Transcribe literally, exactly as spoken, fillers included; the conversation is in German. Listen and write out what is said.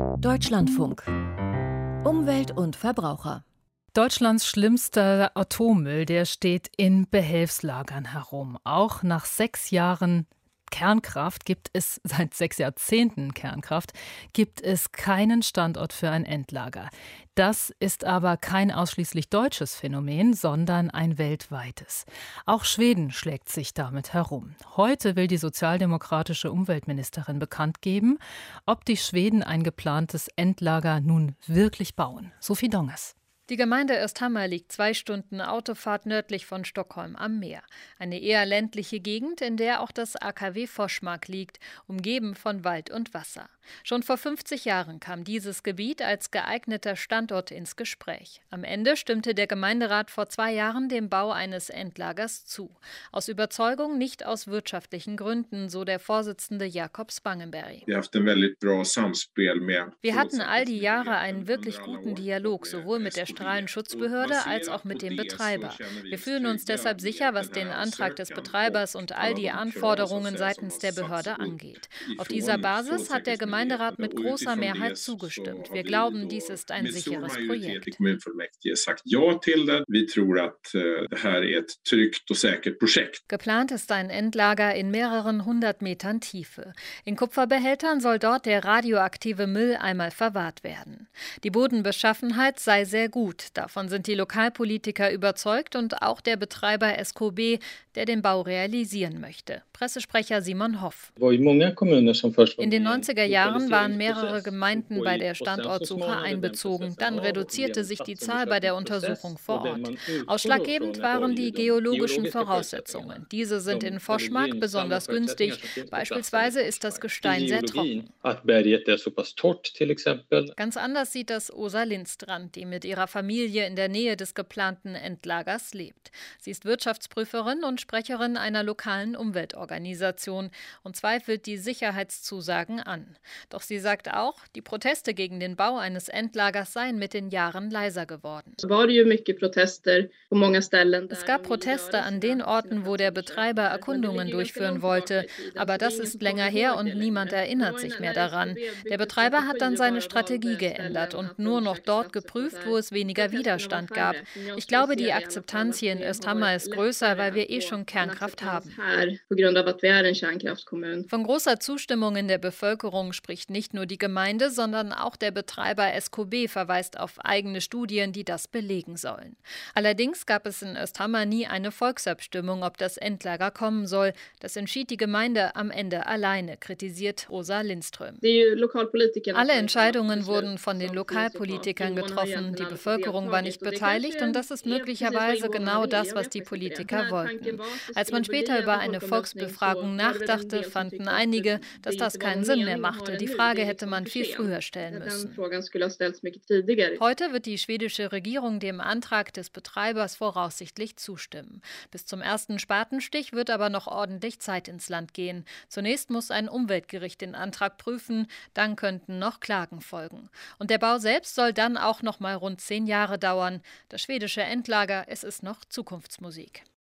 Deutschlandfunk. Umwelt und Verbraucher. Deutschlands schlimmster Atommüll, der steht in Behelfslagern herum. Auch nach sechs Jahren Kernkraft gibt es, seit sechs Jahrzehnten Kernkraft, gibt es keinen Standort für ein Endlager. Das ist aber kein ausschließlich deutsches Phänomen, sondern ein weltweites. Auch Schweden schlägt sich damit herum. Heute will die sozialdemokratische Umweltministerin bekannt geben, ob die Schweden ein geplantes Endlager nun wirklich bauen. Sophie Dongers. Die Gemeinde Östhammar liegt zwei Stunden Autofahrt nördlich von Stockholm am Meer. Eine eher ländliche Gegend, in der auch das A K W Forsmark liegt, umgeben von Wald und Wasser. Schon vor fünfzig Jahren kam dieses Gebiet als geeigneter Standort ins Gespräch. Am Ende stimmte der Gemeinderat vor zwei Jahren dem Bau eines Endlagers zu. Aus Überzeugung, nicht aus wirtschaftlichen Gründen, so der Vorsitzende Jakob Spangenberg. Wir hatten all die Jahre einen wirklich guten Dialog, sowohl mit der Strahlenschutzbehörde als auch mit dem Betreiber. Wir fühlen uns deshalb sicher, was den Antrag des Betreibers und all die Anforderungen seitens der Behörde angeht. Auf dieser Basis hat der Gemeinderat mit großer Mehrheit zugestimmt. Wir glauben, dies ist ein sicheres Projekt. Geplant ist ein Endlager in mehreren hundert Metern Tiefe. In Kupferbehältern soll dort der radioaktive Müll einmal verwahrt werden. Die Bodenbeschaffenheit sei sehr gut. Davon sind die Lokalpolitiker überzeugt und auch der Betreiber S K B, der den Bau realisieren möchte. Pressesprecher Simon Hoff. In den neunziger Jahren waren mehrere Gemeinden bei der Standortsuche einbezogen. Dann reduzierte sich die Zahl bei der Untersuchung vor Ort. Ausschlaggebend waren die geologischen Voraussetzungen. Diese sind in Forsmark besonders günstig. Beispielsweise ist das Gestein sehr trocken. Ganz anders sieht das Åsa Lindstrand, die mit ihrer Familie in der Nähe des geplanten Endlagers lebt. Sie ist Wirtschaftsprüferin und Sprecherin einer lokalen Umweltorganisation und zweifelt die Sicherheitszusagen an. Doch sie sagt auch, die Proteste gegen den Bau eines Endlagers seien mit den Jahren leiser geworden. Es gab Proteste an den Orten, wo der Betreiber Erkundungen durchführen wollte, aber das ist länger her und niemand erinnert sich mehr daran. Der Betreiber hat dann seine Strategie geändert und nur noch dort geprüft, wo es weniger Widerstand gab. Ich glaube, die Akzeptanz hier in Östhammar ist größer, weil wir eh schon Kernkraft haben. Von großer Zustimmung in der Bevölkerung spricht nicht nur die Gemeinde, sondern auch der Betreiber S K B verweist auf eigene Studien, die das belegen sollen. Allerdings gab es in Östhammar nie eine Volksabstimmung, ob das Endlager kommen soll. Das entschied die Gemeinde am Ende alleine, kritisiert Åsa Lindström. Alle Entscheidungen wurden von den Lokalpolitikern getroffen. Die Bevölkerung war nicht beteiligt und das ist möglicherweise genau das, was die Politiker wollten. Als man später über eine Volksbefragung nachdachte, fanden einige, dass das keinen Sinn mehr machte. Die Frage hätte man viel früher stellen müssen. Heute wird die schwedische Regierung dem Antrag des Betreibers voraussichtlich zustimmen. Bis zum ersten Spatenstich wird aber noch ordentlich Zeit ins Land gehen. Zunächst muss ein Umweltgericht den Antrag prüfen, dann könnten noch Klagen folgen. Und der Bau selbst soll dann auch noch mal rund zehn Jahre dauern. Das schwedische Endlager, es ist noch Zukunftsmusik.